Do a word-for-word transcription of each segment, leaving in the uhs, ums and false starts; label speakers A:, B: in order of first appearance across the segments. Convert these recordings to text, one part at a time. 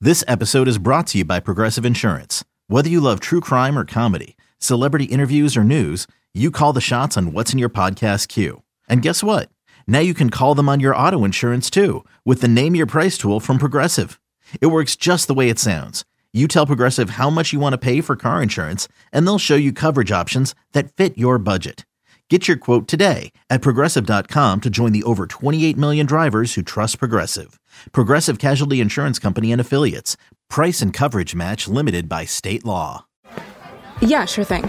A: This episode is brought to you by Progressive Insurance. Whether you love true crime or comedy, celebrity interviews or news, you call the shots on what's in your podcast queue. And guess what? Now you can call them on your auto insurance too with the Name Your Price tool from Progressive. It works just the way it sounds. You tell Progressive how much you want to pay for car insurance, and they'll show you coverage options that fit your budget. Get your quote today at Progressive dot com to join the over twenty-eight million drivers who trust Progressive. Progressive Casualty Insurance Company and Affiliates. Price and coverage match limited by state law.
B: Yeah, sure thing.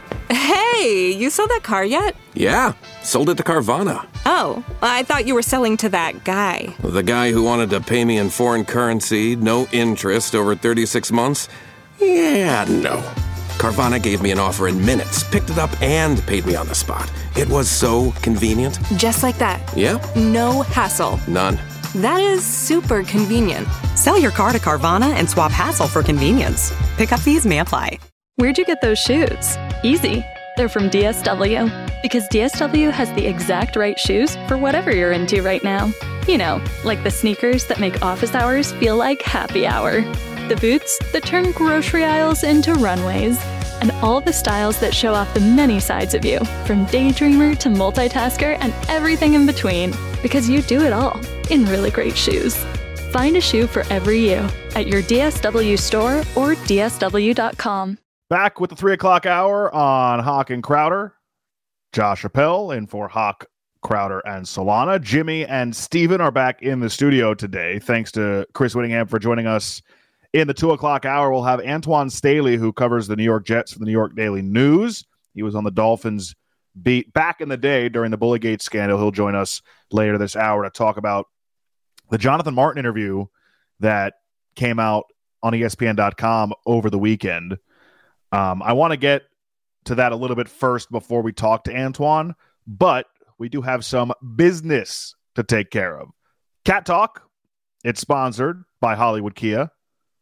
C: Hey, you sold that car yet?
D: Yeah, sold it to Carvana.
C: Oh, I thought you were selling to that guy.
D: The guy who wanted to pay me in foreign currency, no interest, over thirty-six months? Yeah, no. Carvana gave me an offer in minutes, picked it up, and paid me on the spot. It was so convenient.
C: Just like that.
D: Yeah?
C: No hassle.
D: None.
C: That is super convenient.
E: Sell your car to Carvana and swap hassle for convenience. Pickup fees may apply.
F: Where'd you get those shoes? Easy. They're from D S W. Because D S W has the exact right shoes for whatever you're into right now. You know, like the sneakers that make office hours feel like happy hour. The boots that turn grocery aisles into runways. And all the styles that show off the many sides of you, from daydreamer to multitasker and everything in between. Because you do it all in really great shoes. Find a shoe for every you at your D S W store or D S W dot com.
G: Back with the three o'clock hour on Hawk and Crowder. Josh Appel in for Hawk, Crowder, and Solana. Jimmy and Steven are back in the studio today. Thanks to Chris Whittingham for joining us in the two o'clock hour. We'll have Antoine Staley, who covers the New York Jets for the New York Daily News. He was on the Dolphins beat back in the day during the Bullygate scandal. He'll join us later this hour to talk about the Jonathan Martin interview that came out on E S P N dot com over the weekend. Um, I want to get to that a little bit first before we talk to Antoine, but we do have some business to take care of. Cat Talk, it's sponsored by Hollywood Kia.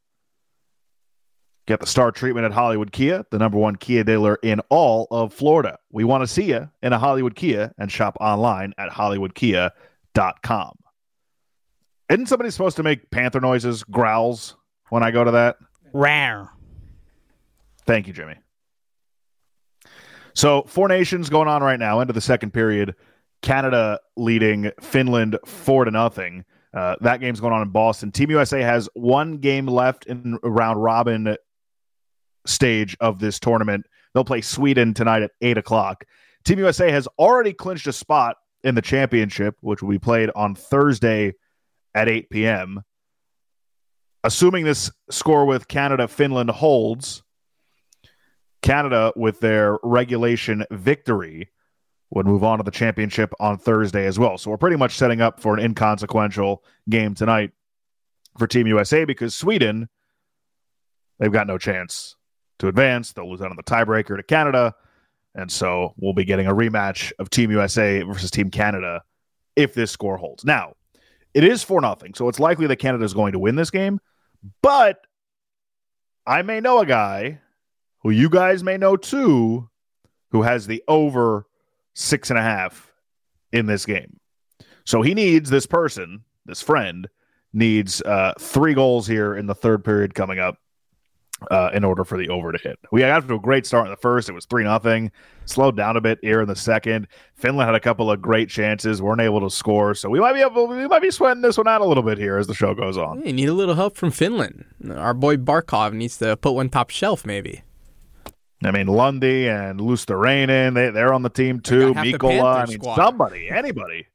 G: Get the star treatment at Hollywood Kia, the number one Kia dealer in all of Florida. We want to see you in a Hollywood Kia and shop online at hollywood kia dot com. Isn't somebody supposed to make panther noises, growls, when I go to that?
H: Rawr.
G: Thank you, Jimmy. So, Four Nations going on right now into the second period. Canada leading Finland four to nothing. Uh, that game's going on in Boston. Team U S A has one game left in round robin stage of this tournament. They'll play Sweden tonight at eight o'clock. Team U S A has already clinched a spot in the championship, which will be played on Thursday at eight p.m. Assuming this score with Canada-Finland holds, Canada, with their regulation victory, would move on to the championship on Thursday as well. So we're pretty much setting up for an inconsequential game tonight for Team U S A because Sweden, they've got no chance to advance. They'll lose out on the tiebreaker to Canada. And so we'll be getting a rematch of Team U S A versus Team Canada if this score holds. Now, it is four nothing, so it's likely that Canada is going to win this game. But I may know a guy who you guys may know too, who has the over six and a half in this game. So he needs this person, this friend, needs uh, three goals here in the third period coming up uh, in order for the over to hit. We got to a great start in the first. It was three nothing. Slowed down a bit here in the second. Finland had a couple of great chances, weren't able to score. So we might be able, we might be sweating this one out a little bit here as the show goes on.
H: You need a little help from Finland. Our boy Barkov needs to put one top shelf, maybe.
G: I mean, Lundy and Luosterainen, they, they're on the team too. Mikola, I mean, squad. Somebody, anybody.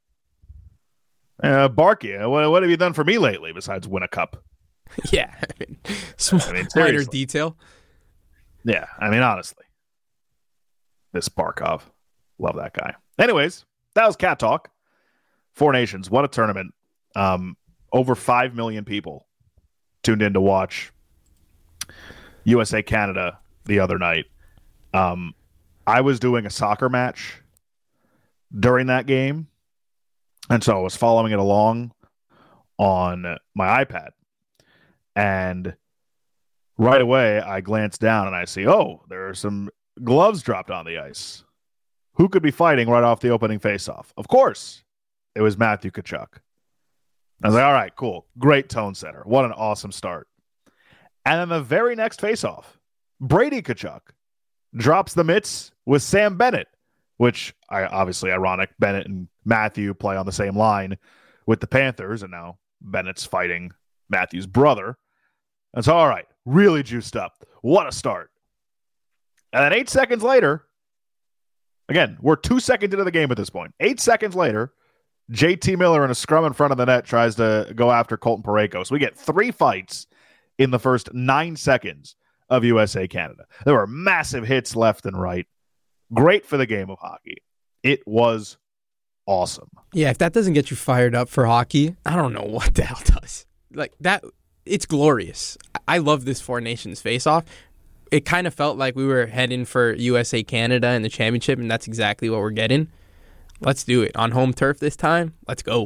G: Uh, Barky, what, what have you done for me lately besides win a cup?
H: Yeah. I mean, small, I mean, minor detail.
G: Yeah, I mean, honestly. This Barkov. Love that guy. Anyways, that was Cat Talk. Four Nations. What a tournament. Um, over five million people tuned in to watch U S A Canada the other night. Um, I was doing a soccer match during that game, and so I was following it along on my iPad. And right away, I glance down and I see, oh, there are some gloves dropped on the ice. Who could be fighting right off the opening faceoff? Of course, it was Matthew Tkachuk. I was like, all right, cool. Great tone setter. What an awesome start. And then the very next faceoff, Brady Tkachuk drops the mitts with Sam Bennett, which I obviously ironic. Bennett and Matthew play on the same line with the Panthers, and now Bennett's fighting Matthew's brother. That's all right. Really juiced up. What a start. And then eight seconds later, again, we're two seconds into the game at this point. Eight seconds later, J T Miller in a scrum in front of the net tries to go after Colton Parayko. So we get three fights in the first nine seconds of U S A Canada. There were massive hits left and right. Great for the game of hockey. It was awesome.
H: Yeah, if that doesn't get you fired up for hockey, I don't know what the hell does. Like that, it's glorious. I love this Four Nations face-off. It kind of felt like we were heading for U S A Canada in the championship, and that's exactly what we're getting. Let's do it. On home turf this time, let's go.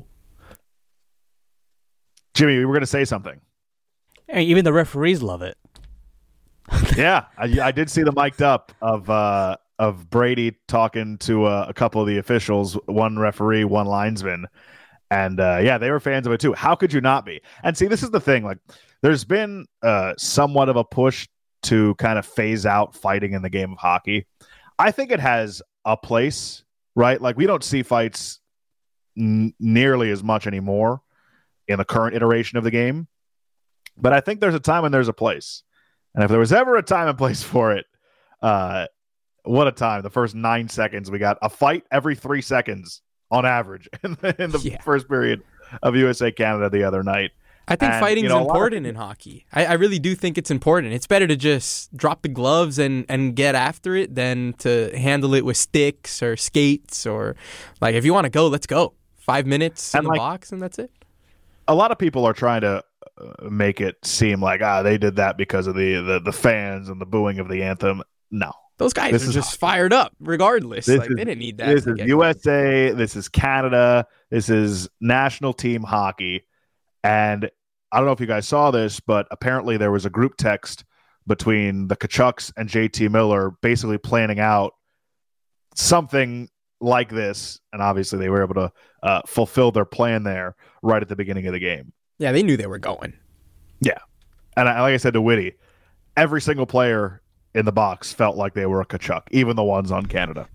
G: Jimmy, we were going to say something.
I: Hey, even the referees love it.
G: Yeah, I, I did see the mic'd up of uh, of Brady talking to uh, a couple of the officials, one referee, one linesman. And uh, yeah, they were fans of it too. How could you not be? And see, this is the thing. Like, there's been uh, somewhat of a push to kind of phase out fighting in the game of hockey. I think it has a place, right? Like, we don't see fights n- nearly as much anymore in the current iteration of the game. But I think there's a time and there's a place. And if there was ever a time and place for it, uh, what a time. The first nine seconds, we got a fight every three seconds on average in the, in the yeah. first period of U S A Canada the other night.
H: I think
G: and,
H: fighting's
G: you know,
H: important
G: of,
H: in hockey. I, I really do think it's important. It's better to just drop the gloves and, and get after it than to handle it with sticks or skates or, like, if you want to go, let's go. Five minutes in the like, box and that's it.
G: A lot of people are trying to make it seem like, ah, they did that because of the, the, the fans and the booing of the anthem. No.
H: Those guys this are just hockey. Fired up regardless. Like, is, they didn't need that.
G: This is U S A. Going. This is Canada. This is national team hockey. And I don't know if you guys saw this, but apparently there was a group text between the Tkachuks and J T Miller basically planning out something like this. And obviously they were able to uh, fulfill their plan there right at the beginning of the game.
H: Yeah, they knew they were going.
G: Yeah. And I, like I said to Whitty, every single player in the box felt like they were a Tkachuk, even the ones on Canada.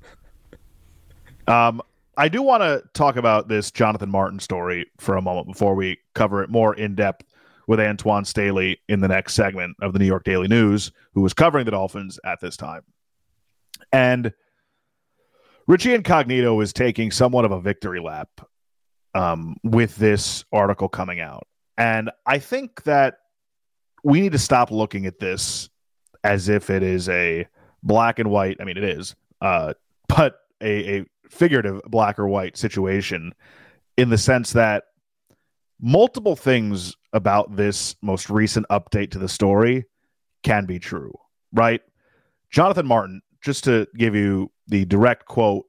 G: Um, I do want to talk about this Jonathan Martin story for a moment before we cover it more in depth with Antoine Staley in the next segment of the New York Daily News, who was covering the Dolphins at this time. And Richie Incognito is taking somewhat of a victory lap um, with this article coming out. And I think that we need to stop looking at this as if it is a black and white. I mean, it is, uh, but a, a figurative black or white situation in the sense that multiple things about this most recent update to the story can be true, right? Jonathan Martin, just to give you the direct quote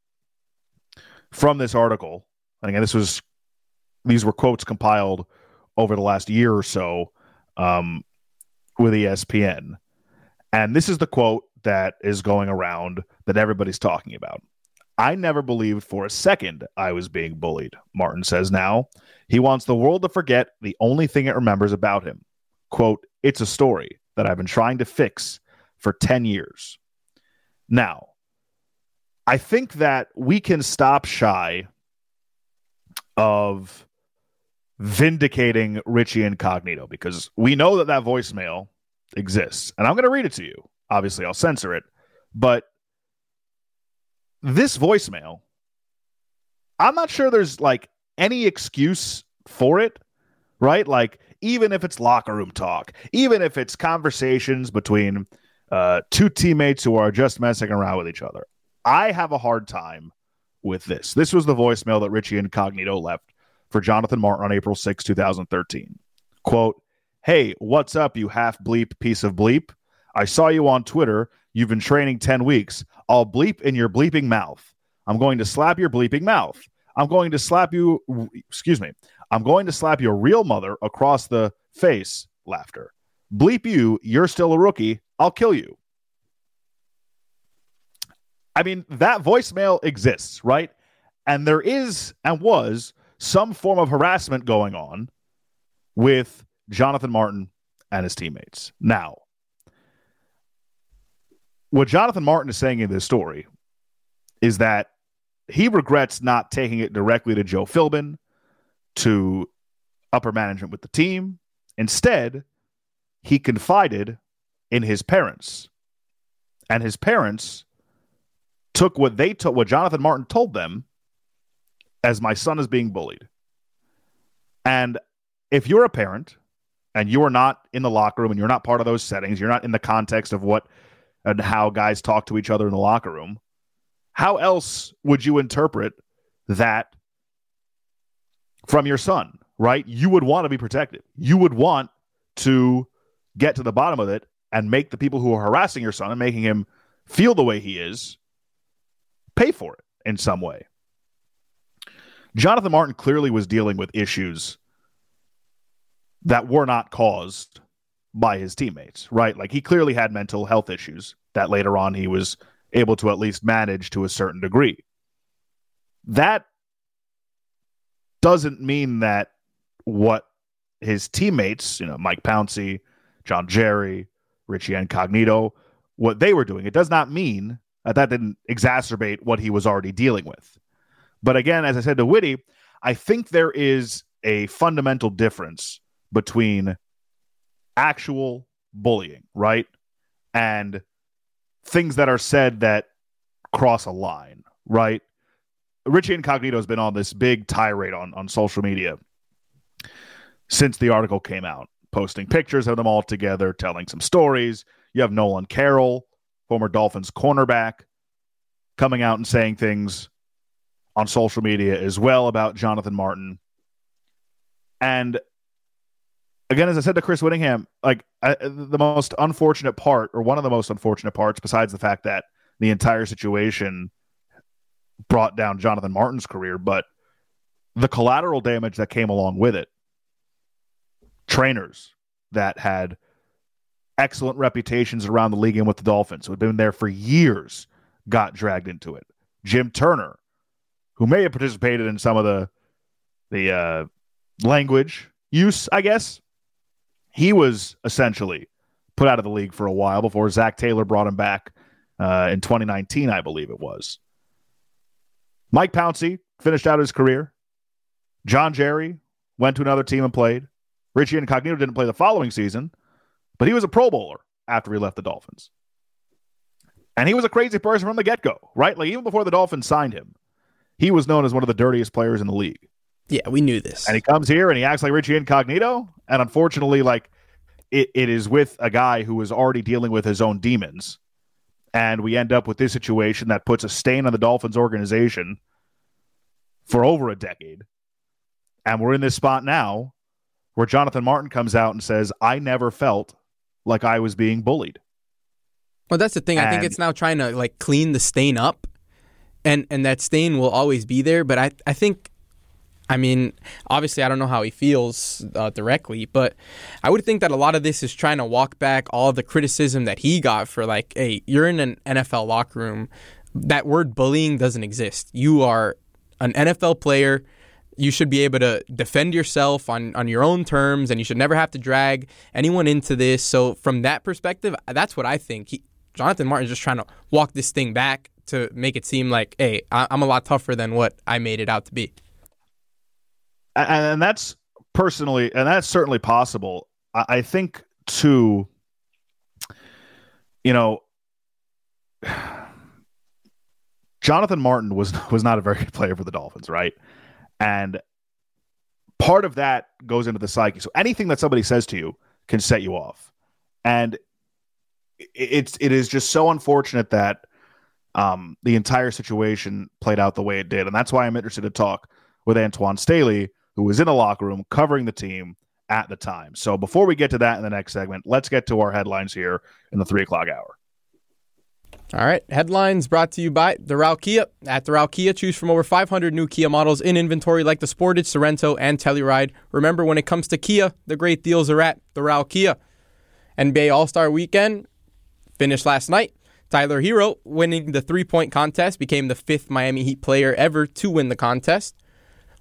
G: from this article, and again, this was, these were quotes compiled over the last year or so um, with E S P N. And this is the quote that is going around that everybody's talking about. I never believed for a second I was being bullied, Martin says now. He wants the world to forget the only thing it remembers about him. Quote, it's a story that I've been trying to fix for ten years. Now, I think that we can stop shy of vindicating Richie Incognito because we know that that voicemail exists. And I'm going to read it to you. Obviously, I'll censor it. But this voicemail, I'm not sure there's like any excuse for it, right? Like, even if it's locker room talk, even if it's conversations between uh, two teammates who are just messing around with each other, I have a hard time with this. This was the voicemail that Richie Incognito left for Jonathan Martin on April sixth, twenty thirteen. Quote, hey, what's up, you half bleep piece of bleep? I saw you on Twitter. You've been training ten weeks. I'll bleep in your bleeping mouth. I'm going to slap your bleeping mouth. I'm going to slap you, excuse me. I'm going to slap your real mother across the face. Laughter. Bleep you. You're still a rookie. I'll kill you. I mean, that voicemail exists, right? And there is and was some form of harassment going on with Jonathan Martin and his teammates. Now, what Jonathan Martin is saying in this story is that he regrets not taking it directly to Joe Philbin, to upper management with the team. Instead, he confided in his parents. And his parents took what they took, what Jonathan Martin told them, as my son is being bullied. And if you're a parent and you are not in the locker room and you're not part of those settings, you're not in the context of what and how guys talk to each other in the locker room, how else would you interpret that from your son, right? You would want to be protected. You would want to get to the bottom of it and make the people who are harassing your son and making him feel the way he is pay for it in some way. Jonathan Martin clearly was dealing with issues that were not caused by his teammates, right? Like, he clearly had mental health issues that later on he was able to at least manage to a certain degree. That doesn't mean that what his teammates, you know, Mike Pouncey, John Jerry, Richie Incognito, what they were doing, it does not mean that that didn't exacerbate what he was already dealing with. But again, as I said to Whitty, I think there is a fundamental difference between actual bullying, right? And things that are said that cross a line, right? Richie Incognito has been on this big tirade on, on social media since the article came out, posting pictures of them all together, telling some stories. You have Nolan Carroll, former Dolphins cornerback, coming out and saying things on social media as well about Jonathan Martin. And again, as I said to Chris Whittingham, like I, the most unfortunate part, or one of the most unfortunate parts, besides the fact that the entire situation brought down Jonathan Martin's career, but the collateral damage that came along with it. Trainers that had excellent reputations around the league and with the Dolphins, who had been there for years, got dragged into it. Jim Turner, who may have participated in some of the the uh, language use, I guess, he was essentially put out of the league for a while before Zach Taylor brought him back uh, in twenty nineteen, I believe it was. Mike Pouncey finished out his career. John Jerry went to another team and played. Richie Incognito didn't play the following season, but he was a Pro Bowler after he left the Dolphins. And he was a crazy person from the get-go, right? Like, even before the Dolphins signed him, he was known as one of the dirtiest players in the league.
H: Yeah, we knew this.
G: And he comes here and he acts like Richie Incognito. And unfortunately, like, it, it is with a guy who is already dealing with his own demons. And we end up with this situation that puts a stain on the Dolphins organization for over a decade. And we're in this spot now where Jonathan Martin comes out and says, I never felt like I was being bullied.
H: Well, that's the thing.
G: And I
H: think it's now trying to like clean the stain up, and and that stain will always be there. But I, I think, I mean, obviously I don't know how he feels uh, directly, but I would think that a lot of this is trying to walk back all of the criticism that he got for like, hey, you're in an N F L locker room. That word bullying doesn't exist. You are an N F L player. You should be able to defend yourself on, on your own terms, and you should never have to drag anyone into this. So from that perspective, that's what I think. He, Jonathan Martin is just trying to walk this thing back to make it seem like, hey, I'm a lot tougher than what I made it out to be.
G: And that's personally, and that's certainly possible. I think, too, you know, Jonathan Martin was was not a very good player for the Dolphins, right? And part of that goes into the psyche. So anything that somebody says to you can set you off. And it's it is just so unfortunate that um, the entire situation played out the way it did. And that's why I'm interested to talk with Antoine Staley, who was in the locker room covering the team at the time. So before we get to that in the next segment, let's get to our headlines here in the three o'clock hour.
H: All right. Headlines brought to you by Doral Kia. At Doral Kia, choose from over five hundred new Kia models in inventory like the Sportage, Sorento, and Telluride. Remember, when it comes to Kia, the great deals are at Doral Kia. N B A All-Star Weekend finished last night. Tyler Hero, winning the three-point contest, became the fifth Miami Heat player ever to win the contest.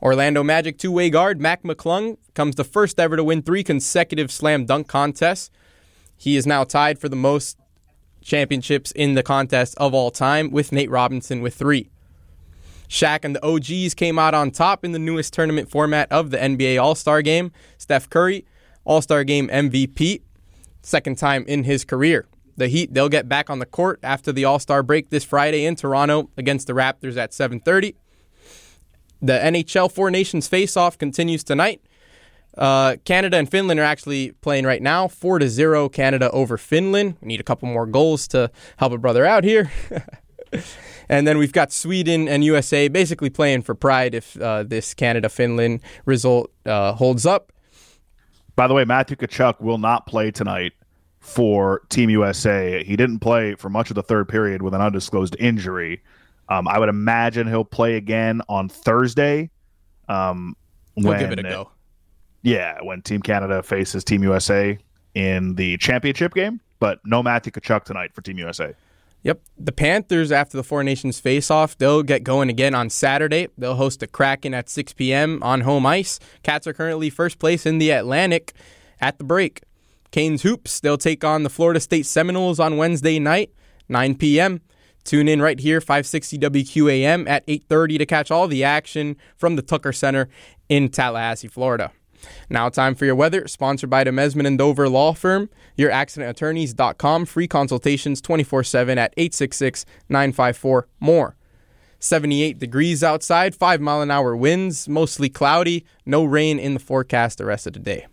H: Orlando Magic two-way guard Mac McClung comes the first ever to win three consecutive slam dunk contests. He is now tied for the most championships in the contest of all time with Nate Robinson with three. Shaq and the O Gs came out on top in the newest tournament format of the N B A All-Star Game. Steph Curry, All-Star Game M V P, second time in his career. The Heat, they'll get back on the court after the All-Star break this Friday in Toronto against the Raptors at seven thirty. The N H L Four Nations face-off continues tonight. Uh, Canada and Finland are actually playing right now. four to zero Canada over Finland. We need a couple more goals to help a brother out here. And then we've got Sweden and U S A basically playing for pride if uh, this Canada-Finland result uh, holds up.
G: By the way, Matthew Tkachuk will not play tonight for Team U S A. He didn't play for much of the third period with an undisclosed injury. Um, I would imagine he'll play again on Thursday. Um,
H: we'll
G: when,
H: give it a go.
G: Yeah, when Team Canada faces Team U S A in the championship game, but no Matthew Tkachuk tonight for Team U S A.
H: Yep. The Panthers, after the Four Nations face-off, they'll get going again on Saturday. They'll host the Kraken at six p.m. on home ice. Cats are currently first place in the Atlantic at the break. Canes Hoops, they'll take on the Florida State Seminoles on Wednesday night, nine p.m. Tune in right here, five sixty W Q A M at eight thirty to catch all the action from the Tucker Center in Tallahassee, Florida. Now time for your weather, sponsored by the Mesman and Dover Law Firm, your accident attorneys dot com, free consultations twenty-four seven at eight six six, nine five four, M O R E. seventy-eight degrees outside, five mile an hour winds, mostly cloudy, no rain in the forecast the rest of the day.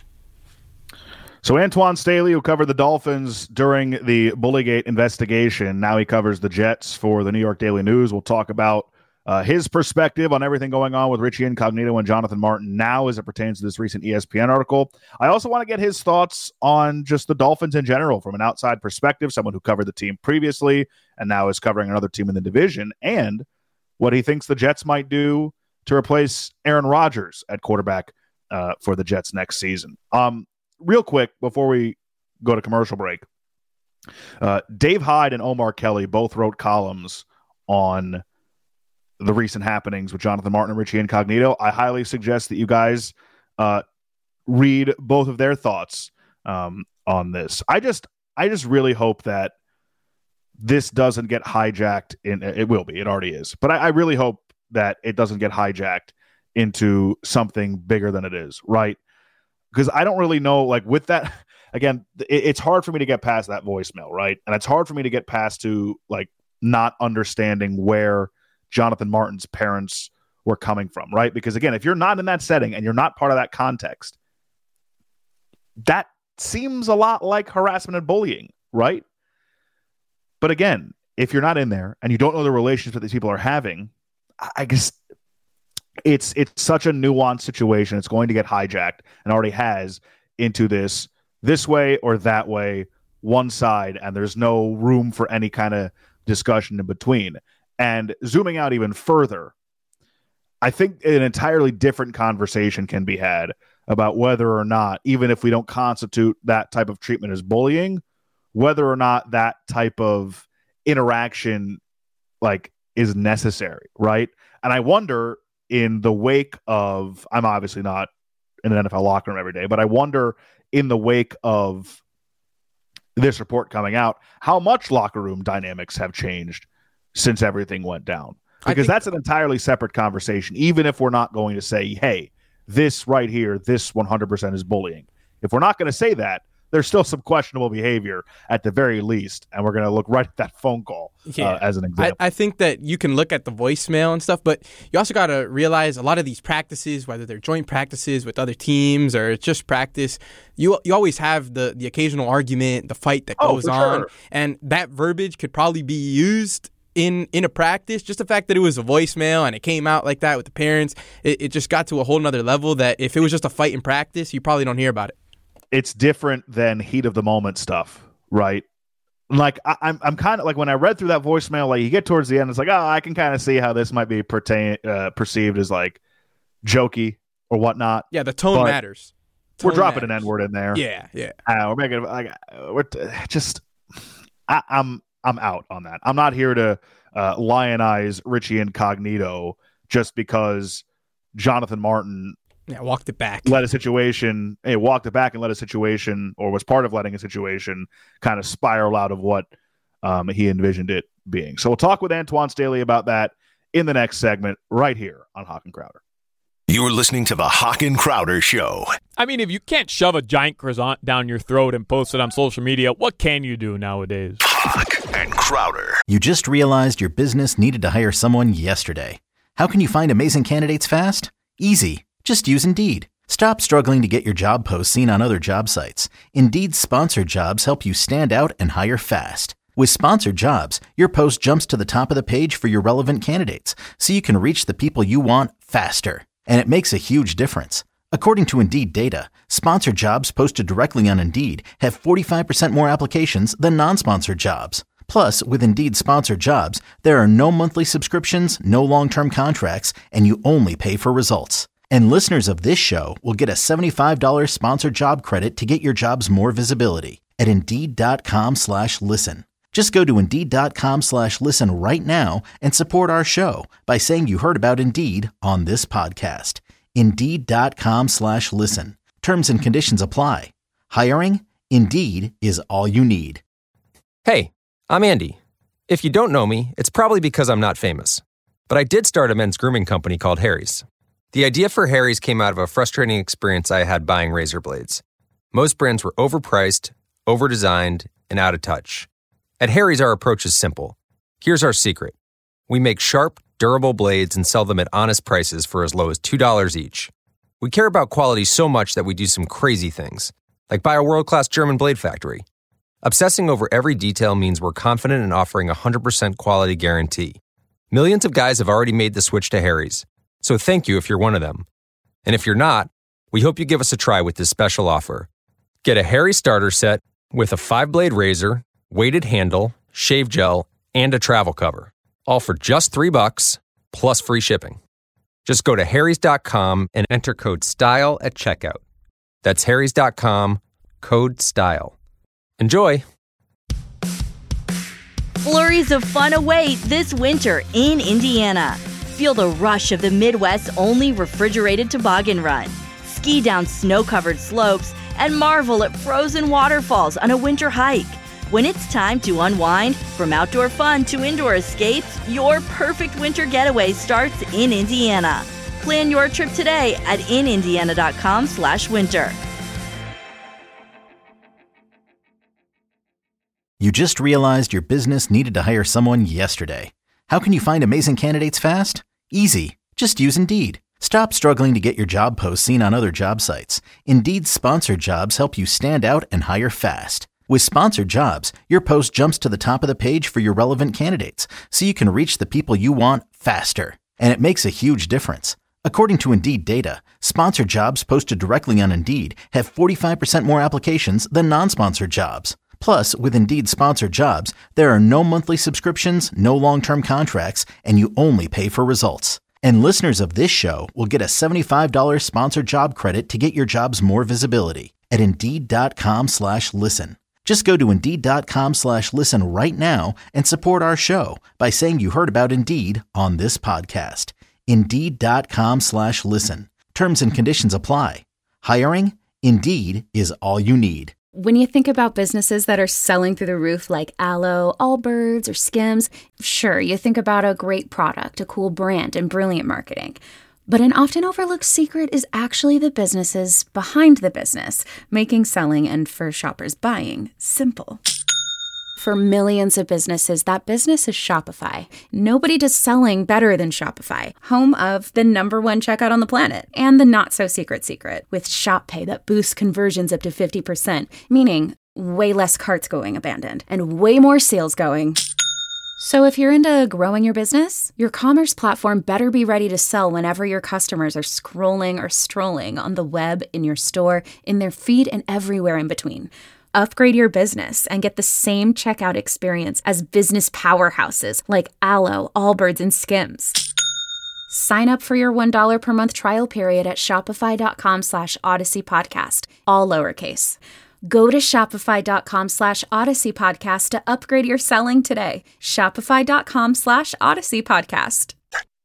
G: So Antoine Staley, who covered the Dolphins during the Bullygate investigation, now he covers the Jets for the New York Daily News. We'll talk about uh, his perspective on everything going on with Richie Incognito and Jonathan Martin now as it pertains to this recent E S P N article. I also want to get his thoughts on just the Dolphins in general from an outside perspective, someone who covered the team previously and now is covering another team in the division, and what he thinks the Jets might do to replace Aaron Rodgers at quarterback uh, for the Jets next season. Um, Real quick, before we go to commercial break, uh, Dave Hyde and Omar Kelly both wrote columns on the recent happenings with Jonathan Martin and Richie Incognito. I highly suggest that you guys uh, read both of their thoughts um, on this. I just, I just really hope that this doesn't get hijacked. In it will be, it already is, but I, I really hope that it doesn't get hijacked into something bigger than it is, right? Because I don't really know, like with that, again, it, it's hard for me to get past that voicemail, right? And it's hard for me to get past to like not understanding where Jonathan Martin's parents were coming from, right? Because again, if you're not in that setting and you're not part of that context, that seems a lot like harassment and bullying, right? But again, if you're not in there and you don't know the relationships that these people are having, I guess It's it's such a nuanced situation. It's going to get hijacked and already has into this this way or that way, one side, and there's no room for any kind of discussion in between. And zooming out even further, I think an entirely different conversation can be had about whether or not, even if we don't constitute that type of treatment as bullying, whether or not that type of interaction like is necessary, right? And I wonder, in the wake of, I'm obviously not in an N F L locker room every day, but I wonder in the wake of this report coming out, how much locker room dynamics have changed since everything went down. Because that's an entirely separate conversation, even if we're not going to say, hey, this right here, this one hundred percent is bullying. If we're not going to say that, there's still some questionable behavior at the very least, and we're going to look right at that phone call
H: yeah.
G: uh, as an example.
H: I, I think that you can look at the voicemail and stuff, but you also got to realize a lot of these practices, whether they're joint practices with other teams or it's just practice, you you always have the, the occasional argument, the fight that
G: oh,
H: goes
G: for
H: on,
G: sure.
H: and that verbiage could probably be used in in a practice. Just the fact that it was a voicemail and it came out like that with the parents, it, it just got to a whole nother level that if it was just a fight in practice, you probably don't hear about it.
G: It's different than heat of the moment stuff, right? Like I, I'm, I'm kind of like when I read through that voicemail, like you get towards the end, it's like, oh, I can kind of see how this might be pertain, uh, perceived as like jokey or whatnot.
H: Yeah, the tone
G: but
H: matters. Tone
G: we're dropping
H: matters.
G: an N-word in there.
H: Yeah, yeah.
G: Uh, we're making like we're t- just. I, I'm, I'm out on that. I'm not here to uh, lionize Richie Incognito just because Jonathan Martin
H: Yeah, walked it back.
G: let a situation, hey, walked it back and let a situation, or was part of letting a situation kind of spiral out of what um, he envisioned it being. So we'll talk with Antoine Staley about that in the next segment right here on Hawk and Crowder.
J: You're listening to the Hawk and Crowder Show.
K: I mean, if you can't shove a giant croissant down your throat and post it on social media, what can you do nowadays?
J: Hawk and Crowder.
A: You just realized your business needed to hire someone yesterday. How can you find amazing candidates fast? Easy. Just use Indeed. Stop struggling to get your job posts seen on other job sites. Indeed's sponsored jobs help you stand out and hire fast. With sponsored jobs, your post jumps to the top of the page for your relevant candidates, so you can reach the people you want faster. And it makes a huge difference. According to Indeed data, sponsored jobs posted directly on Indeed have forty-five percent more applications than non-sponsored jobs. Plus, with Indeed sponsored jobs, there are no monthly subscriptions, no long-term contracts, and you only pay for results. And listeners of this show will get a seventy-five dollars sponsored job credit to get your jobs more visibility at Indeed.com slash listen. Just go to Indeed.com slash listen right now and support our show by saying you heard about Indeed on this podcast. Indeed.com slash listen. Terms and conditions apply. Hiring? Indeed is all you need.
L: Hey, I'm Andy. If you don't know me, it's probably because I'm not famous. But I did start a men's grooming company called Harry's. The idea for Harry's came out of a frustrating experience I had buying razor blades. Most brands were overpriced, overdesigned, and out of touch. At Harry's, our approach is simple. Here's our secret. We make sharp, durable blades and sell them at honest prices for as low as two dollars each. We care about quality so much that we do some crazy things, like buy a world-class German blade factory. Obsessing over every detail means we're confident in offering a one hundred percent quality guarantee. Millions of guys have already made the switch to Harry's, so thank you if you're one of them. And if you're not, we hope you give us a try with this special offer. Get a Harry's starter set with a five-blade razor, weighted handle, shave gel, and a travel cover. All for just three bucks, plus free shipping. Just go to harrys dot com and enter code STYLE at checkout. That's harrys dot com, code STYLE. Enjoy!
M: Flurries of fun await this winter in Indiana. Feel the rush of the Midwest's only refrigerated toboggan run. Ski down snow-covered slopes and marvel at frozen waterfalls on a winter hike. When it's time to unwind, from outdoor fun to indoor escapes, your perfect winter getaway starts in Indiana. Plan your trip today at inindiana.com slash winter.
A: You just realized your business needed to hire someone yesterday. How can you find amazing candidates fast? Easy. Just use Indeed. Stop struggling to get your job posts seen on other job sites. Indeed's sponsored jobs help you stand out and hire fast. With sponsored jobs, your post jumps to the top of the page for your relevant candidates, so you can reach the people you want faster. And it makes a huge difference. According to Indeed data, sponsored jobs posted directly on Indeed have forty-five percent more applications than non-sponsored jobs. Plus, with Indeed sponsored jobs, there are no monthly subscriptions, no long-term contracts, and you only pay for results. And listeners of this show will get a seventy-five dollars sponsored job credit to get your jobs more visibility at Indeed.com slash listen. Just go to Indeed.com slash listen right now and support our show by saying you heard about Indeed on this podcast. Indeed.com slash listen. Terms and conditions apply. Hiring? Indeed is all you need.
N: When you think about businesses that are selling through the roof like Aloe, Allbirds, or Skims, sure, you think about a great product, a cool brand, and brilliant marketing. But an often overlooked secret is actually the businesses behind the business, making selling and, for shoppers, buying simple. For millions of businesses, that business is Shopify. Nobody does selling better than Shopify, home of the number one checkout on the planet, and the not-so-secret secret, with Shop Pay that boosts conversions up to fifty percent, meaning way less carts going abandoned, and way more sales going. So if you're into growing your business, your commerce platform better be ready to sell whenever your customers are scrolling or strolling on the web, in your store, in their feed, and everywhere in between. Upgrade your business and get the same checkout experience as business powerhouses like Aloe, Allbirds, and Skims. Sign up for your one dollar per month trial period at shopify.com slash Odyssey Podcast, all lowercase. Go to shopify.com slash Odyssey Podcast to upgrade your selling today. Shopify.com slash Odyssey Podcast.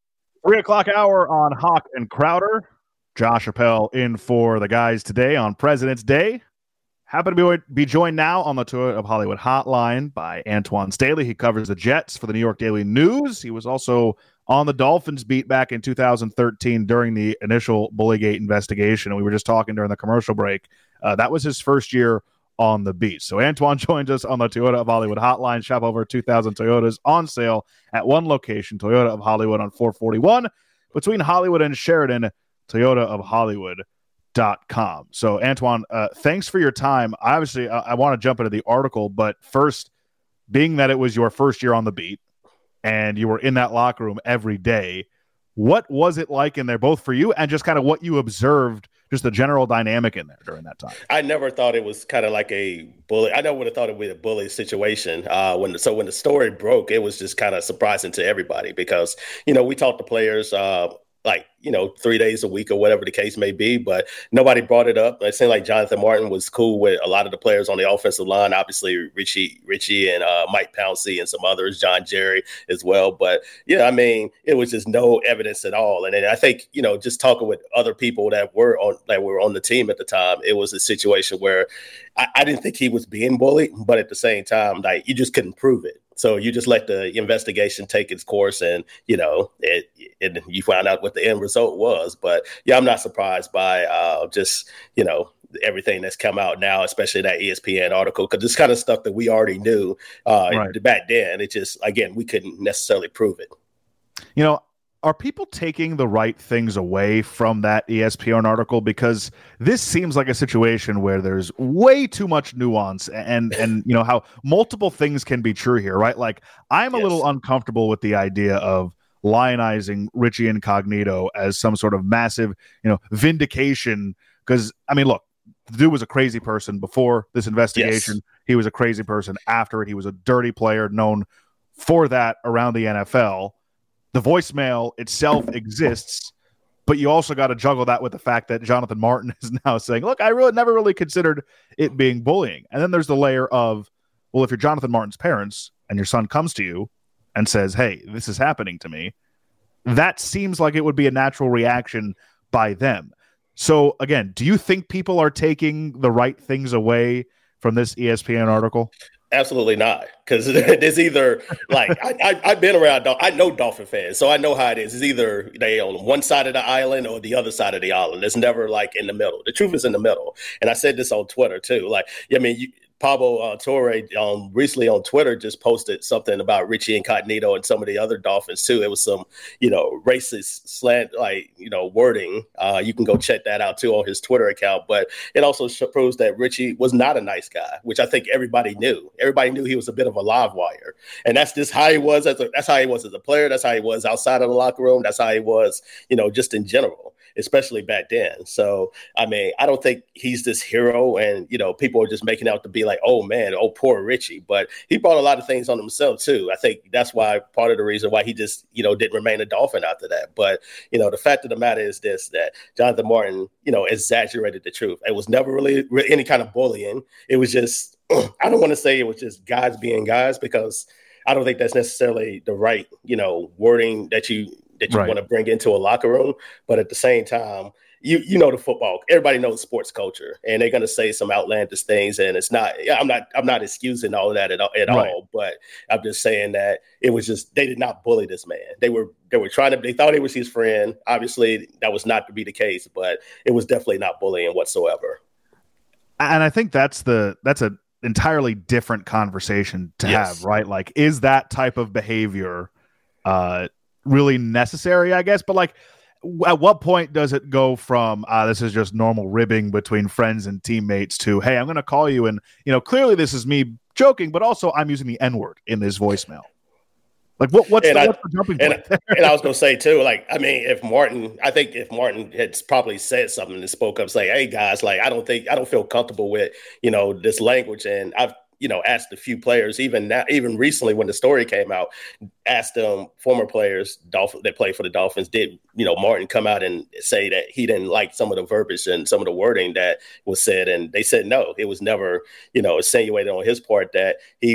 G: Three o'clock hour on Hawk and Crowder. Josh Appel in for the guys today on President's Day. Happy to be, be joined now on the Toyota of Hollywood hotline by Antoine Staley. He covers the Jets for the New York Daily News. He was also on the Dolphins beat back in two thousand thirteen during the initial Bullygate investigation. And we were just talking during the commercial break. Uh, that was his first year on the beat. So Antoine joins us on the Toyota of Hollywood hotline. Shop over two thousand Toyotas on sale at one location, Toyota of Hollywood on four forty-one between Hollywood and Sheridan, toyota of hollywood dot com. So Antoine, uh, thanks for your time. Obviously, I, I want to jump into the article, but first, being that it was your first year on the beat and you were in that locker room every day, what was it like in there, both for you and just kind of what you observed, just the general dynamic in there during that time?
O: I never thought it was kind of like a bully. I never would have thought it would be a bully situation. Uh, when the, so when the story broke, it was just kind of surprising to everybody because, you know, we talked to players uh, like, you know, three days a week or whatever the case may be, but nobody brought it up. It seemed like Jonathan Martin was cool with a lot of the players on the offensive line, obviously Richie, Richie and uh, Mike Pouncey and some others, John Jerry as well. But yeah, I mean, it was just no evidence at all. And then I think, you know, just talking with other people that were on, that were on the team at the time, it was a situation where I, I didn't think he was being bullied, but at the same time, like you just couldn't prove it. So you just let the investigation take its course and, you know, it, it, you found out what the end result was. But, yeah, I'm not surprised by uh, just, you know, everything that's come out now, especially that E S P N article, because it's kind of stuff that we already knew uh, right. back then. It just, again, we couldn't necessarily prove it.
G: You know, are people taking the right things away from that E S P N article? Because this seems like a situation where there's way too much nuance and, and you know, how multiple things can be true here, right? Like, I'm a yes. little uncomfortable with the idea of lionizing Richie Incognito as some sort of massive, you know, vindication. Because, I mean, look, the dude was a crazy person before this investigation. Yes. He was a crazy person after it. He was a dirty player known for that around the N F L. The voicemail itself exists, but you also got to juggle that with the fact that Jonathan Martin is now saying, look, I really never really considered it being bullying. And then there's the layer of, well, if you're Jonathan Martin's parents and your son comes to you and says, hey, this is happening to me, that seems like it would be a natural reaction by them. So again, do you think people are taking the right things away from this E S P N article?
O: Absolutely not, because there's either like I, I, I've been around. I know Dolphin fans, so I know how it is. It's either they on one side of the island or the other side of the island. It's never like in the middle. The truth is in the middle, and I said this on Twitter too. Like, I mean, you, Pablo uh, Torre um, recently on Twitter just posted something about Richie Incognito and some of the other Dolphins too. It was some, you know, racist slant, like, you know, wording. Uh, you can go check that out too on his Twitter account. But it also proves that Richie was not a nice guy, which I think everybody knew. Everybody knew he was a bit of a live wire, and that's just how he was. As a, that's how he was as a player. That's how he was outside of the locker room. That's how he was, you know, just in general, especially back then. So, I mean, I don't think he's this hero, and, you know, people are just making out to be like, oh man, oh poor Richie. But he brought a lot of things on himself too. I think that's why part of the reason why he just, you know, didn't remain a Dolphin after that. But, you know, the fact of the matter is this, that Jonathan Martin, you know, exaggerated the truth. It was never really, really any kind of bullying. It was just, I don't want to say it was just guys being guys, because I don't think that's necessarily the right, you know, wording that you, that you right. want to bring into a locker room. But at the same time, you you know the football, everybody knows sports culture, and they're going to say some outlandish things. And it's not, I'm not, I'm not excusing all of that at, at right. all, but I'm just saying that it was just, they did not bully this man. They were, they were trying to, they thought he was his friend. Obviously that was not to be the case, but it was definitely not bullying whatsoever.
G: And I think that's the, that's a entirely different conversation to yes. have, right? Like, is that type of behavior uh, really necessary, I guess? But like, at what point does it go from uh, this is just normal ribbing between friends and teammates to, hey, I'm going to call you, and, you know, clearly this is me joking, but also I'm using the N-word in this voicemail. Like, what, what's, the,
O: I,
G: what's the jumping point?
O: And, and I was going to say too, like, I mean, if Martin, I think if Martin had probably said something and spoke up, say, hey guys, like, I don't think, I don't feel comfortable with, you know, this language, and I've, you know, asked a few players, even now, even recently when the story came out, asked them um, former players Dolphin, that played for the Dolphins, did, you know, Martin come out and say that he didn't like some of the verbiage and some of the wording that was said? And they said no, it was never, you know, insinuated on his part that he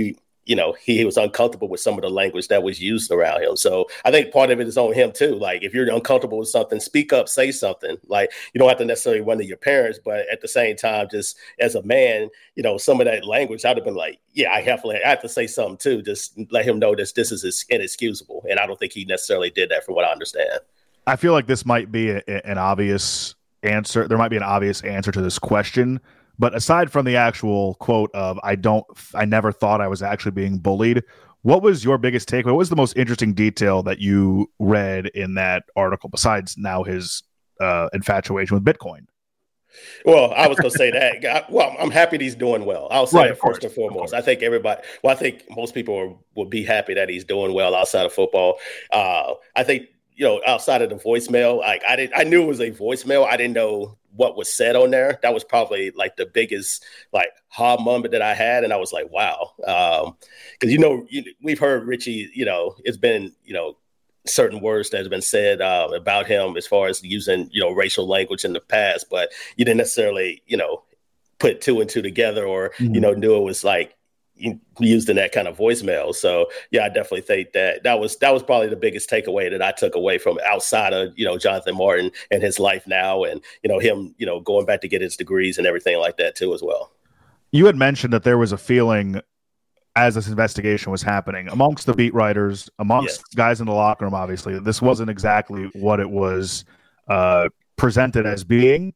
O: you know, he, he was uncomfortable with some of the language that was used around him. So I think part of it is on him too. Like, if you're uncomfortable with something, speak up, say something. Like, you don't have to necessarily run to your parents, but at the same time, just as a man, you know, some of that language, I'd have been like, yeah, I have to, I have to say something too. Just let him know this, this is inexcusable. And I don't think he necessarily did that from what I understand.
G: I feel like this might be a, an obvious answer. There might be an obvious answer to this question. But aside from the actual quote of "I don't, I never thought I was actually being bullied," what was your biggest takeaway? What was the most interesting detail that you read in that article, besides now his uh, infatuation with Bitcoin?
O: Well, I was going to say that. Well, I'm happy that he's doing well. I'll say
G: right,
O: that first and foremost. I think everybody, well, I think most people are, would be happy that he's doing well outside of football. Uh, I think, you know, outside of the voicemail, like I didn't, I knew it was a voicemail. I didn't know what was said on there. That was probably like the biggest like ha moment that I had. And I was like, wow. Um, cause you know, you, we've heard Richie, you know, it's been, you know, certain words that have been said uh, about him as far as using, you know, racial language in the past, but you didn't necessarily, you know, put two and two together or, mm-hmm. you know, knew it was like, used in that kind of voicemail. So yeah, I definitely think that that was that was probably the biggest takeaway that I took away from outside of, you know, Jonathan Martin and his life now, and you know him, you know, going back to get his degrees and everything like that too as well.
G: You had mentioned that there was a feeling as this investigation was happening amongst the beat writers, amongst yes. guys in the locker room. Obviously, this wasn't exactly what it was uh, presented as being.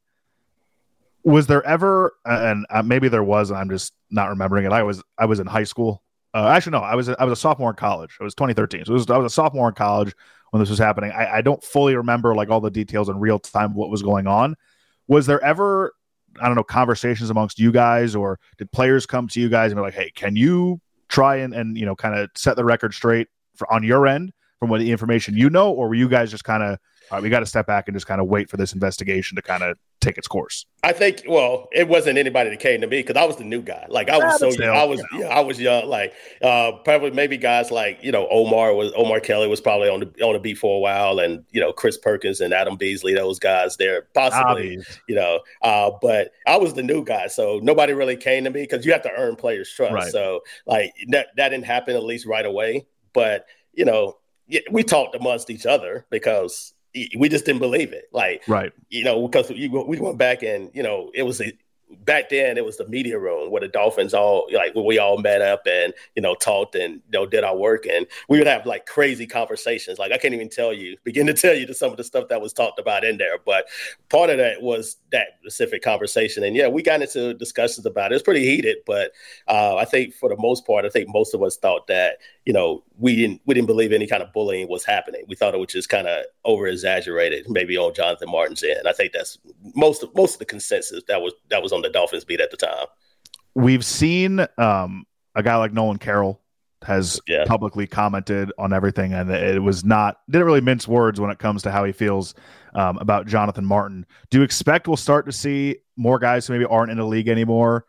G: Was there ever, and maybe there was, and I'm just not remembering it. I was I was in high school. Uh, actually, no, I was I was a sophomore in college. It was twenty thirteen, so it was, I was a sophomore in college when this was happening. I, I don't fully remember like all the details in real time of what was going on. Was there ever, I don't know, conversations amongst you guys, or did players come to you guys and be like, "Hey, can you try and and you know kind of set the record straight for, on your end from what the information you know," or were you guys just kind of, all right, we got to step back and just kind of wait for this investigation to kind of take its course?
O: I think, well, it wasn't anybody that came to me because I was the new guy. Like I was so young. I was, yeah, I was young. Like uh, probably maybe guys like, you know, Omar was Omar Kelly was probably on the on the beat for a while, and you know, Chris Perkins and Adam Beasley, those guys there possibly, Obvious. you know. Uh, but I was the new guy, so nobody really came to me because you have to earn players' trust. Right. So like that that didn't happen at least right away. But you know, we talked amongst each other because we just didn't believe it. Like,
G: right.
O: you know, because we went back and, you know, it was a, back then it was the media room where the Dolphins all like where we all met up and, you know, talked and, you know, did our work, and we would have like crazy conversations. Like I can't even tell you, begin to tell you to some of the stuff that was talked about in there. But part of that was that specific conversation. And yeah, we got into discussions about it. It was pretty heated, but uh, I think for the most part, I think most of us thought that, you know, we didn't we didn't believe any kind of bullying was happening. We thought it was just kind of over exaggerated, maybe on Jonathan Martin's end. I think that's most of most of the consensus that was that was on the Dolphins beat at the time.
G: We've seen um, a guy like Nolan Carroll has
O: yeah.
G: publicly commented on everything, and it was not didn't really mince words when it comes to how he feels um, about Jonathan Martin. Do you expect we'll start to see more guys who maybe aren't in the league anymore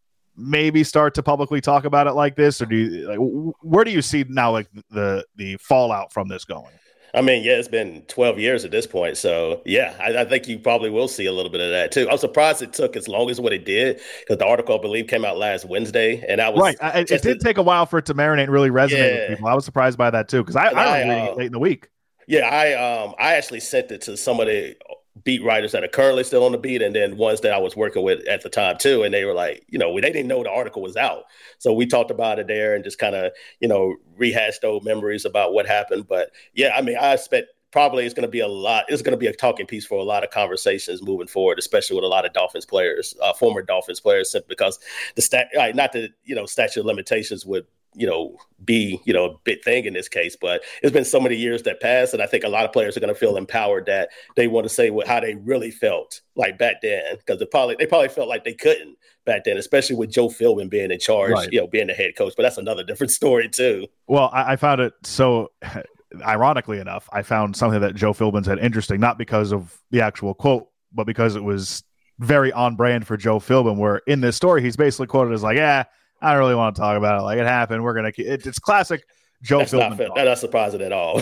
G: maybe start to publicly talk about it like this, or do you like where do you see now like the the fallout from this going?
O: I mean, yeah, it's been twelve years at this point. So, yeah, I, I think you probably will see a little bit of that, too. I'm surprised it took as long as what it did, because the article, I believe, came out last Wednesday. And I was
G: right. I, it did a, take a while for it to marinate and really resonate yeah. with people. I was surprised by that, too, because I, I was
O: I,
G: reading
O: uh,
G: it late in the week.
O: Yeah, I um I actually sent it to some of the beat writers that are currently still on the beat, and then ones that I was working with at the time too. And they were like, you know, they didn't know the article was out. So we talked about it there and just kind of, you know, rehashed old memories about what happened. But yeah, I mean, I expect probably it's going to be a lot. It's going to be a talking piece for a lot of conversations moving forward, especially with a lot of Dolphins players, uh, former Dolphins players, simply because the stat, uh, not the, you know, statute of limitations would, you know, be, you know, a big thing in this case, but it's been so many years that passed. And I think a lot of players are going to feel empowered that they want to say what, how they really felt like back then, because they probably, they probably felt like they couldn't back then, especially with Joe Philbin being in charge, right. you know, being the head coach, but that's another different story too.
G: Well, I, I found it so ironically enough, I found something that Joe Philbin said interesting, not because of the actual quote, but because it was very on brand for Joe Philbin, where in this story, he's basically quoted as like, yeah, I don't really want to talk about it. Like it happened. We're going to, it, it's classic Joe
O: That's
G: Philbin.
O: Not, that's not surprising at all.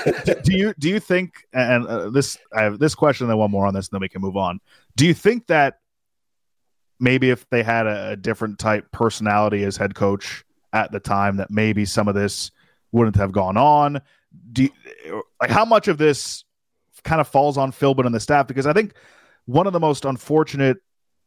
G: do you, do you think, and uh, this, I have this question and then one more on this, and then we can move on. Do you think that maybe if they had a, a different type personality as head coach at the time that maybe some of this wouldn't have gone on? Do you, like how much of this kind of falls on Philbin and the staff? Because I think one of the most unfortunate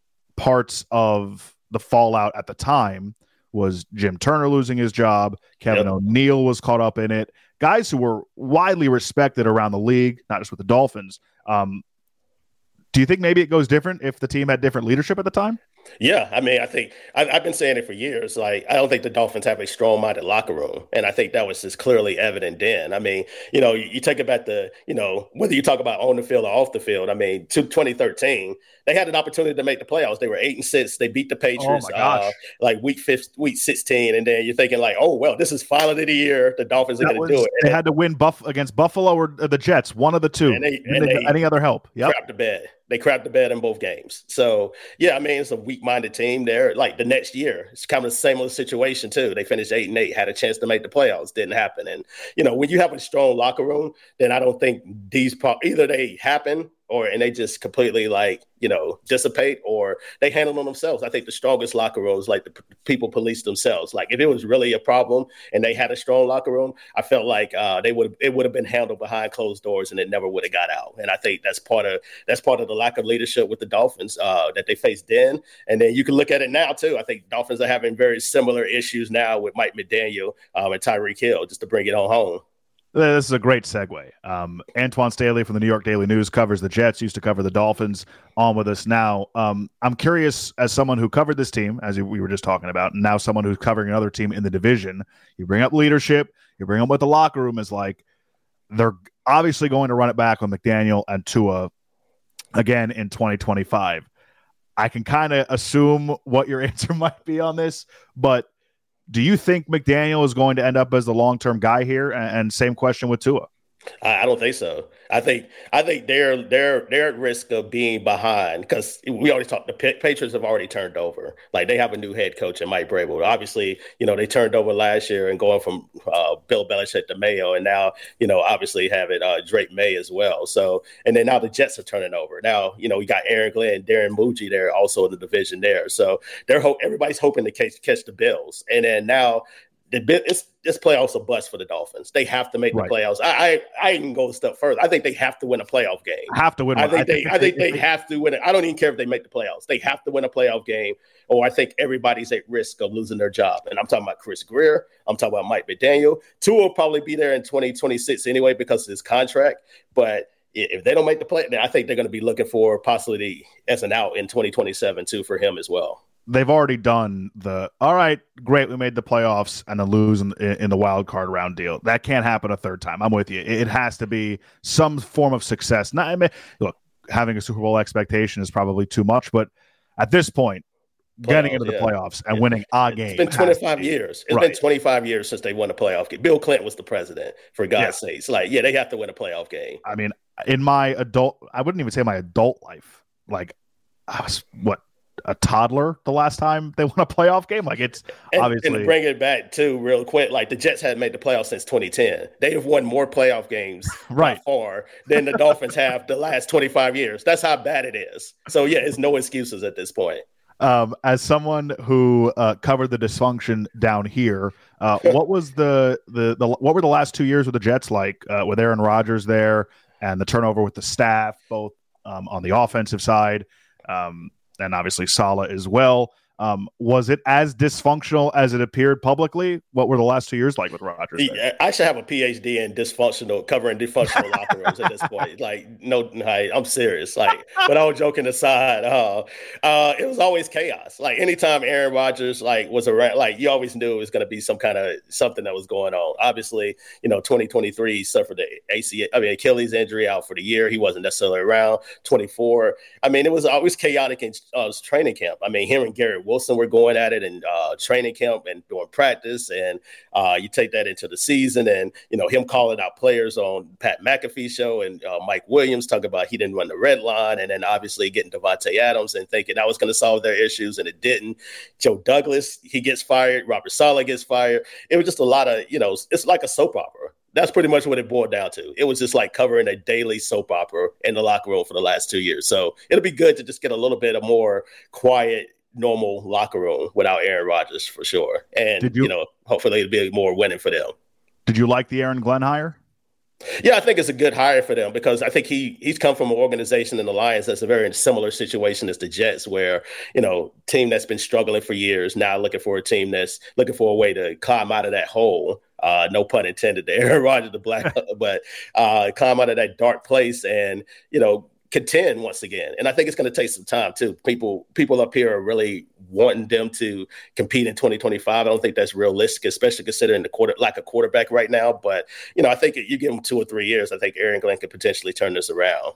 G: parts of the fallout at the time was Jim Turner losing his job. Kevin yep. O'Neill was caught up in it. Guys who were widely respected around the league, not just with the Dolphins. Um, do you think maybe it goes different if the team had different leadership at the time?
O: Yeah, I mean, I think I've, I've been saying it for years. Like, I don't think the Dolphins have a strong-minded locker room, and I think that was just clearly evident then. I mean, you know, you, you take about the, you know, whether you talk about on the field or off the field. I mean, to twenty thirteen, they had an opportunity to make the playoffs. They were eight and six. They beat the Patriots,
G: oh my gosh.
O: Uh, like week fifth, week sixteen, and then you're thinking like, oh well, this is finally the year the Dolphins are going to do it. And
G: they
O: then,
G: had to win Buff against Buffalo or the Jets, one of the two.
O: And they,
G: and they, any other help?
O: Yeah, crap the bed. They crapped the bed in both games. So, yeah, I mean, it's a weak-minded team there. Like the next year, it's kind of the same little situation, too. They finished eight and eight, had a chance to make the playoffs. Didn't happen. And, you know, when you have a strong locker room, then I don't think these pro- – either they happen or and they just completely, like, you know, dissipate or they handle them themselves. I think the strongest locker room is like the p- people police themselves. Like if it was really a problem and they had a strong locker room, I felt like uh, they would it would have been handled behind closed doors and it never would have got out. And I think that's part of that's part of the lack of leadership with the Dolphins uh, that they faced then. And then you can look at it now too. I think Dolphins are having very similar issues now with Mike McDaniel um, and Tyreek Hill, just to bring it on home.
G: This is a great segue. Um, Antoine Staley from the New York Daily News covers the Jets, used to cover the Dolphins, on with us now. Um, I'm curious, as someone who covered this team, as we were just talking about, and now someone who's covering another team in the division, you bring up leadership, you bring up what the locker room is like. They're obviously going to run it back on McDaniel and Tua again in twenty twenty-five. I can kind of assume what your answer might be on this, but do you think McDaniel is going to end up as the long-term guy here? And, and same question with Tua.
O: I don't think so. I think I think they're they're they're at risk of being behind because we already talked. The Patriots have already turned over. Like they have a new head coach in Mike Vrabel. Obviously, you know they turned over last year and going from uh, Bill Belichick to Mayo, and now you know obviously have it uh, Drake May as well. So and then now the Jets are turning over. Now you know we got Aaron Glenn, Darren Muji there also in the division there. So they're hope everybody's hoping to catch, catch the Bills, and then now. It's, this playoffs a bust for the Dolphins. They have to make the right. playoffs. I, I I even go a step further. I think they have to win a playoff game.
G: Have to win.
O: I think
G: I
O: they.
G: think
O: I think they, they have to win it. I don't even care if they make the playoffs. They have to win a playoff game, or I think everybody's at risk of losing their job. And I'm talking about Chris Greer. I'm talking about Mike McDaniel. Tua will probably be there in twenty twenty-six anyway because of his contract. But if they don't make the play, then I think they're going to be looking for possibility as an out in twenty twenty-seven too for him as well.
G: They've already done the, all right, great, we made the playoffs and then lose in, in the wild card round deal. That can't happen a third time. I'm with you. It has to be some form of success. Not, I mean, look, having a Super Bowl expectation is probably too much, but at this point, playoffs, getting into the yeah. playoffs and yeah. winning a game.
O: It's been twenty-five years. It's right. been twenty-five years since they won a playoff game. Bill Clinton was the president, for God's yeah. sakes. Like, yeah, they have to win a playoff game.
G: I mean, in my adult, I wouldn't even say my adult life, like, I was, what, a toddler the last time they won a playoff game. Like it's
O: and,
G: obviously
O: and to bring it back too real quick, like the Jets hadn't made the playoffs since twenty ten. They have won more playoff games
G: right.
O: by far than the Dolphins have the last twenty-five years. That's how bad it is. So yeah, it's no excuses at this point.
G: Um, as someone who uh, covered the dysfunction down here, uh, what was the, the the what were the last two years with the Jets like uh, with Aaron Rodgers there and the turnover with the staff, both um, on the offensive side? Um, and obviously Saleh as well. Um, was it as dysfunctional as it appeared publicly? What were the last two years like with Rodgers?
O: Yeah, I should have a P H D in dysfunctional, covering dysfunctional locker rooms at this point. Like, no, I'm serious. Like, but all joking aside, uh, uh, it was always chaos. Like, anytime Aaron Rodgers like was around, like you always knew it was going to be some kind of something that was going on. Obviously, you know, twenty twenty-three he suffered the A C L, I mean Achilles injury out for the year. He wasn't necessarily around. twenty-four I mean, it was always chaotic in uh, training camp. I mean, him and Garrett Wilson were going at it in uh, training camp and doing practice, and uh, you take that into the season, and you know him calling out players on Pat McAfee show and uh, Mike Williams talking about he didn't run the red line, and then obviously getting Devontae Adams and thinking that was going to solve their issues, and it didn't. Joe Douglas, he gets fired. Robert Saleh gets fired. It was just a lot of, you know, it's like a soap opera. That's pretty much what it boiled down to. It was just like covering a daily soap opera in the locker room for the last two years. So it'll be good to just get a little bit of more quiet, normal locker room without Aaron Rodgers for sure. And,
G: Did you,
O: you know, hopefully it'll be more winning for them.
G: Did you like the Aaron Glenn hire?
O: Yeah, I think it's a good hire for them because I think he he's come from an organization in the Lions that's a very similar situation as the Jets, where, you know, team that's been struggling for years now looking for a team that's looking for a way to climb out of that hole. Uh, no pun intended there, Aaron Rodgers, the black, but uh, climb out of that dark place and, you know, contend once again. And I think it's going to take some time too. People, people up here are really wanting them to compete in twenty twenty-five. I don't think that's realistic, especially considering the quarter, lack of quarterback right now. But, you know, I think you give them two or three years, I think Aaron Glenn could potentially turn this around.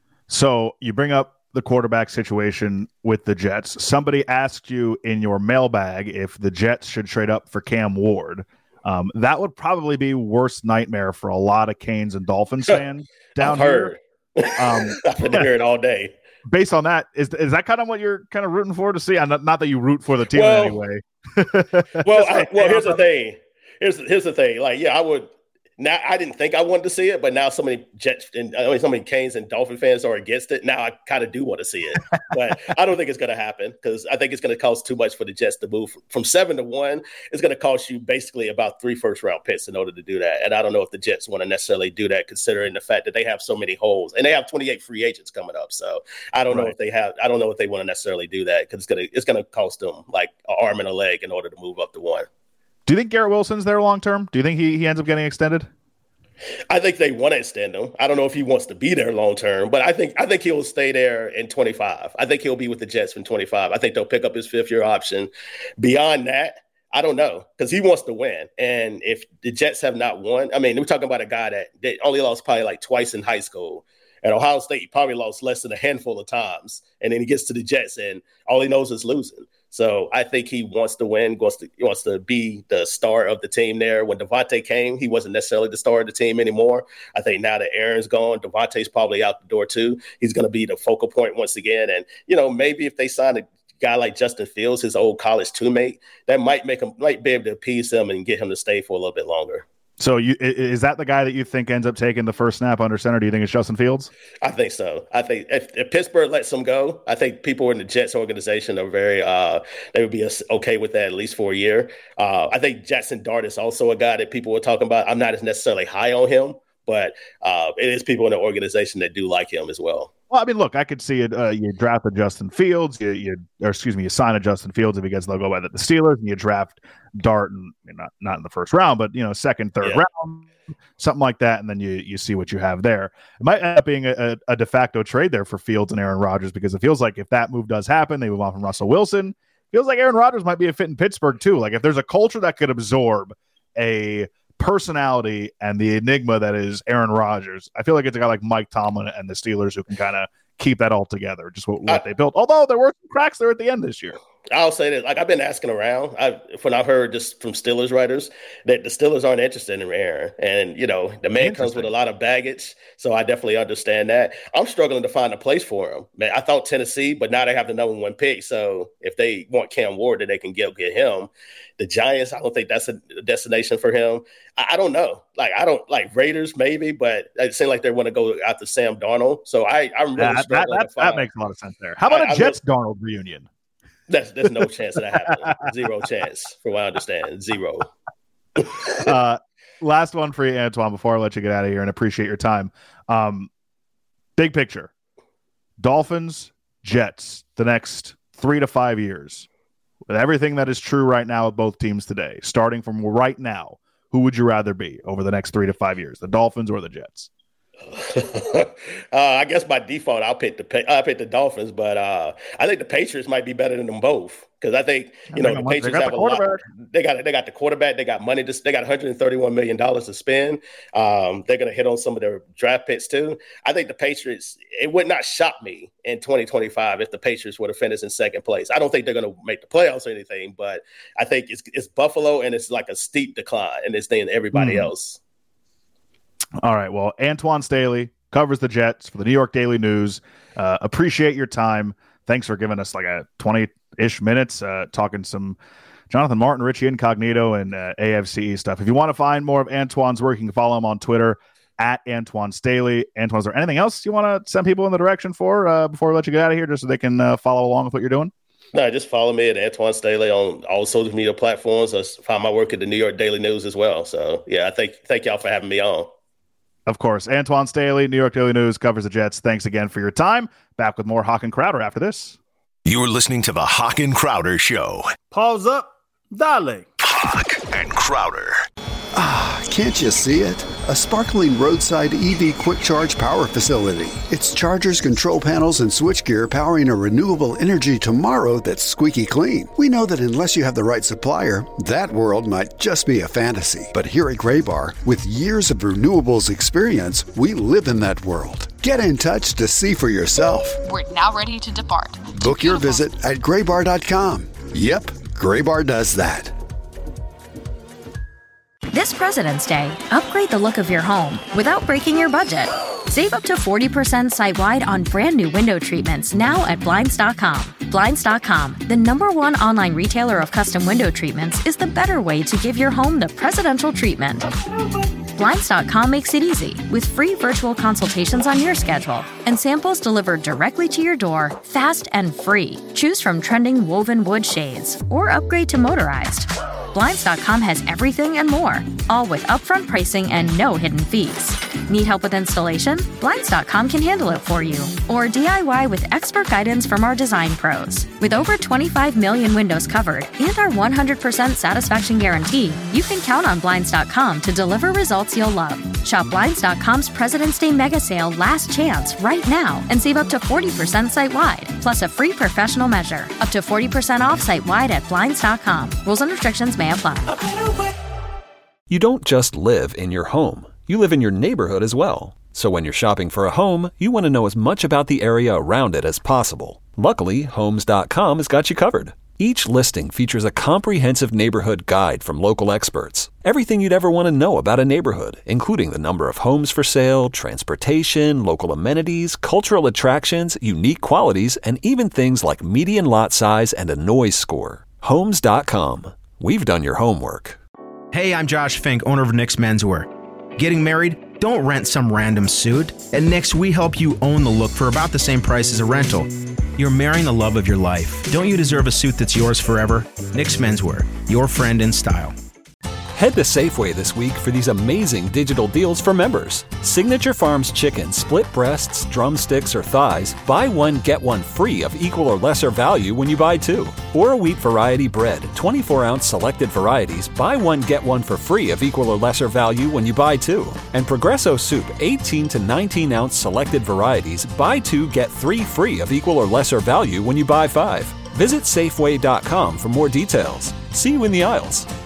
G: So you bring up the quarterback situation with the Jets. Somebody asked you in your mailbag if the Jets should trade up for Cam Ward. Um, that would probably be worst nightmare for a lot of Canes and Dolphins fans down here. Um,
O: I've been hearing all day.
G: Based on that, is is that kind of what you're kind of rooting for to see? Not, not that you root for the team
O: well,
G: in any way.
O: well, I, well, here's the thing. Here's here's the thing. Like, yeah, I would. Now, I didn't think I wanted to see it, but now so many Jets and I mean, so many Canes and Dolphin fans are against it. Now I kind of do want to see it, but I don't think it's going to happen because I think it's going to cost too much for the Jets to move from seven to one. It's going to cost you basically about three first round picks in order to do that. And I don't know if the Jets want to necessarily do that, considering the fact that they have so many holes and they have twenty-eight free agents coming up. So I don't right. know if they have. I don't know if they want to necessarily do that because it's going to it's going to cost them like an arm and a leg in order to move up to one.
G: Do you think Garrett Wilson's there long term? Do you think he he ends up getting extended?
O: I think they want to extend him. I don't know if he wants to be there long term, but I think I think he'll stay there in twenty-five. I think he'll be with the Jets in twenty-five. I think they'll pick up his fifth year option. Beyond that, I don't know because he wants to win. And if the Jets have not won, I mean, we're talking about a guy that, that only lost probably like twice in high school. At Ohio State, he probably lost less than a handful of times. And then he gets to the Jets and all he knows is losing. So I think he wants to win, wants to he wants to be the star of the team there. When Devontae came, he wasn't necessarily the star of the team anymore. I think now that Aaron's gone, Devontae's probably out the door too. He's going to be the focal point once again. And, you know, maybe if they sign a guy like Justin Fields, his old college teammate, that might make him, might be able to appease him and get him to stay for a little bit longer.
G: So you, is that the guy that you think ends up taking the first snap under center? Do you think it's Justin Fields?
O: I think so. I think if, if Pittsburgh lets him go, I think people in the Jets organization are very uh, they would be okay with that at least for a year. Uh, I think Jackson Dart is also a guy that people were talking about. I'm not as necessarily high on him, but uh, it is people in the organization that do like him as well.
G: Well, I mean, look, I could see it. Uh, you draft a Justin Fields, you, you, or excuse me, you sign a Justin Fields if he gets let go by the, the Steelers, and you draft Dart, and not not in the first round, but you know, second, third yeah. round, something like that, and then you you see what you have there. It might end up being a, a de facto trade there for Fields and Aaron Rodgers because it feels like if that move does happen, they move on from Russell Wilson. Feels like Aaron Rodgers might be a fit in Pittsburgh too. Like if there's a culture that could absorb a personality and the enigma that is Aaron Rodgers, I feel like it's a guy like Mike Tomlin and the Steelers who can kind of keep that all together, just what, what I, they built. Although there were some cracks there at the end this year.
O: I'll say that, like I've been asking around, I when I've heard just from Steelers writers that the Steelers aren't interested in Aaron, and you know the man comes with a lot of baggage, so I definitely understand that. I'm struggling to find a place for him, man. I thought Tennessee, but now they have the number one pick, so if they want Cam Ward, then they can get get him. The Giants, I don't think that's a destination for him. I, I don't know, like I don't like Raiders maybe, but it seems like they want to go after Sam Darnold. So I, I'm really
G: that,
O: struggling
G: that,
O: to find.
G: That makes a lot of sense there. How about
O: I,
G: a Jets Darnold reunion?
O: That's there's no chance of that happening. Zero chance, from what I understand. Zero.
G: uh, last one for you, Antoine, before I let you get out of here, and appreciate your time. Um, big picture. Dolphins, Jets, the next three to five years. With everything that is true right now with both teams today, starting from right now, who would you rather be over the next three to five years, the Dolphins or the Jets?
O: uh, I guess by default, I'll pick the I'll pick the Dolphins, but uh, I think the Patriots might be better than them both because I think you know the Patriots have a lot. They got they got the quarterback. They got money. To, they got one hundred thirty-one million dollars to spend. Um, they're going to hit on some of their draft picks too. I think the Patriots. It would not shock me in twenty twenty-five if the Patriots were to finish in second place. I don't think they're going to make the playoffs or anything, but I think it's it's Buffalo and it's like a steep decline, and it's than everybody mm. else.
G: All right. Well, Antoine Staley covers the Jets for the New York Daily News. Uh, appreciate your time. Thanks for giving us like a twenty-ish minutes uh, talking some Jonathan Martin, Richie Incognito, and uh, A F C E stuff. If you want to find more of Antoine's work, you can follow him on Twitter at Antoine Staley. Antoine, is there anything else you want to send people in the direction for uh, before we let you get out of here just so they can uh, follow along with what you're doing?
O: No, just follow me at Antoine Staley on all social media platforms. Or find my work at the New York Daily News as well. So, yeah, I thank, thank y'all for having me on.
G: Of course. Antoine Staley, New York Daily News, covers the Jets. Thanks again for your time. Back with more Hawk and Crowder after this.
J: You're listening to the Hawk and Crowder Show.
P: Pause up. Dale.
J: Hawk and Crowder.
Q: Ah, can't you see it? A sparkling roadside E V quick charge power facility. It's chargers, control panels, and switchgear powering a renewable energy tomorrow that's squeaky clean. We know that unless you have the right supplier, that world might just be a fantasy. But here at Graybar, with years of renewables experience, we live in that world. Get in touch to see for yourself.
R: We're now ready to depart.
Q: Book your visit at graybar dot com. Yep, Graybar does that.
S: This President's Day, upgrade the look of your home without breaking your budget. Save up to forty percent site-wide on brand new window treatments now at Blinds dot com. Blinds dot com, the number one online retailer of custom window treatments, is the better way to give your home the presidential treatment. Blinds dot com makes it easy with free virtual consultations on your schedule and samples delivered directly to your door, fast and free. Choose from trending woven wood shades or upgrade to motorized. Blinds dot com has everything and more, all with upfront pricing and no hidden fees. Need help with installation? Blinds dot com can handle it for you. Or D I Y with expert guidance from our design pros. With over twenty-five million windows covered and our one hundred percent satisfaction guarantee, you can count on Blinds dot com to deliver results you'll love. Shop Blinds dot com's President's Day Mega Sale Last Chance right now and save up to forty percent site-wide, plus a free professional measure. Up to forty percent off site-wide at Blinds dot com. Rules and restrictions may apply.
T: You don't just live in your home. You live in your neighborhood as well. So when you're shopping for a home, you want to know as much about the area around it as possible. Luckily, Homes dot com has got you covered. Each listing features a comprehensive neighborhood guide from local experts. Everything you'd ever want to know about a neighborhood, including the number of homes for sale, transportation, local amenities, cultural attractions, unique qualities, and even things like median lot size and a noise score. Homes dot com. We've done your homework.
U: Hey, I'm Josh Fink, owner of Nick's Menswear. Getting married? Don't rent some random suit. At Nick's, we help you own the look for about the same price as a rental. You're marrying the love of your life. Don't you deserve a suit that's yours forever? Nick's Menswear, your friend in style.
T: Head to Safeway this week for these amazing digital deals for members. Signature Farms chicken, split breasts, drumsticks, or thighs, buy one, get one free of equal or lesser value when you buy two. Or a wheat variety bread, twenty-four ounce selected varieties, buy one, get one for free of equal or lesser value when you buy two. And Progresso soup, eighteen to nineteen ounce selected varieties, buy two, get three free of equal or lesser value when you buy five. Visit Safeway dot com for more details. See you in the aisles.